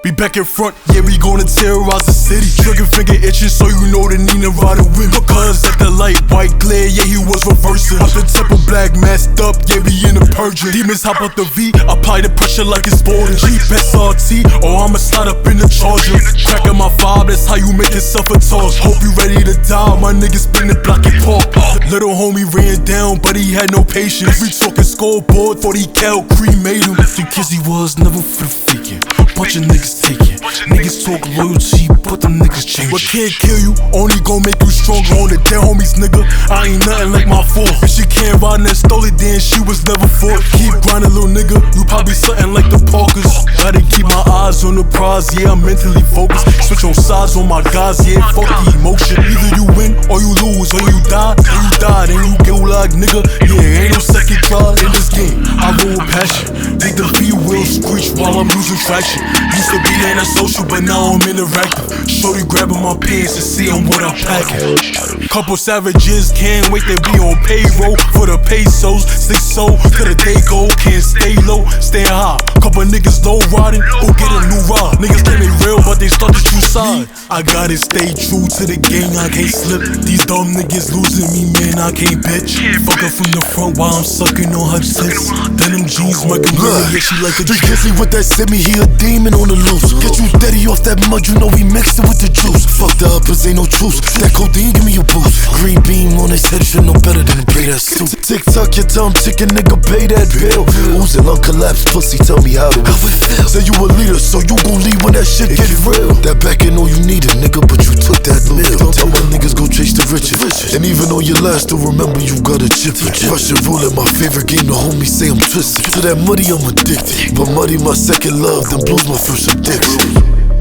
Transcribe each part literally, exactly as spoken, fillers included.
Be back in front, yeah, we gonna terrorize the city. Trigger finger itching, so you know the Nina riding with me. Cause at the light, white glare, yeah, he was reversing. Out the temple, black masked up, yeah, we in the purging. Demons hop out the V, apply the pressure like it's boarding. Jeep S R T, or I'ma slide up in the Charger. Cracking my five, that's how you make yourself a toss. Hope you ready to die, my niggas spin the block and park. Little homie ran down, but he had no patience. We talking scoreboard, forty cal cremated him. The kids he was never for the faking. Bunch of niggas taking. Niggas talk loyalty, but them niggas change. What can't kill you, only gon' make you stronger. On the dead homies, nigga, I ain't nothing like my fourth. If she can't ride and stole it, then she was never fought. Keep grinding, little nigga, you probably something like the Parkers. Gotta keep my eyes on the prize, yeah, I'm mentally focused. Switch on sides on my guys, yeah, fuck the emotion. Either you win or you lose, or you die, and you die, then you get like nigga. Yeah, ain't no second try in this game. I roll with passion, take the V-wheel screech while I'm losing traction. Used to be antisocial, but now I'm interactive. Shorty grabbing my pants and seeing what I'm packing. Couple savages can't wait to be on payroll for the pesos. Six so to the day go, can't stay low, stay high. Couple niggas low riding, go get a new ride. Niggas claim they real, but they start to true side. I gotta stay true to the gang, I can't slip. These dumb niggas losing me, man, I can't bitch. Fuck her from the front while I'm sucking on her tits. Denim jeans, my gorilla, yeah, she like a the Grizzly with that semi, he a demon on the loose. Get you steady off that mud, you know we mixed it with the juice. Fuck the uppers, ain't no truce. That codeine, give me a boost. Green beam on his head, should know better than to pay that suit. Tick tock, your tongue ticking, nigga, pay that bill. Oozing on collapse, pussy, tell me how do it feel. Say you a leader, so you gon' lead when that shit get real. That back ain't all you needed, nigga, but you took that meal. Tell my niggas go chase the riches. And even on your last, still remember you got a chip. Russian roulette, my favorite game, the homies say I'm twisted. To that muddy, I'm addicted. But muddy, my second love, then blues my first addiction.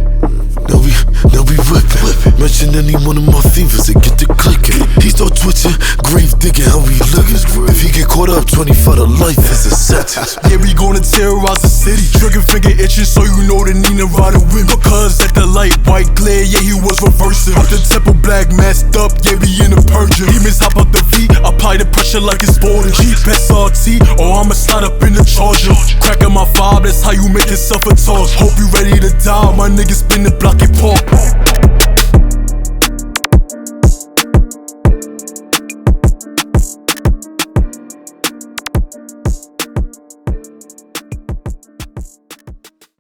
Now we, now we whippin'. Mention any one of my fevers and get the clickin'. He start twitching, grave digging how we lookin'. If he get caught up, twenty-five to life is a sentence. Yeah, we gonna terrorize the city. Trigger finger itching, so you know the Nina riding with me. Cause at the light, white glare, yeah, he was reversing. Out the temple, black masked up, yeah, we in the purging. Demons hop out the V, apply the pressure like it's boarding. Jeep S R T, or I'ma slide up in the Charger. Cracking my five, that's how you make yourself a toss. Hope you ready to die, my niggas spin the block and park.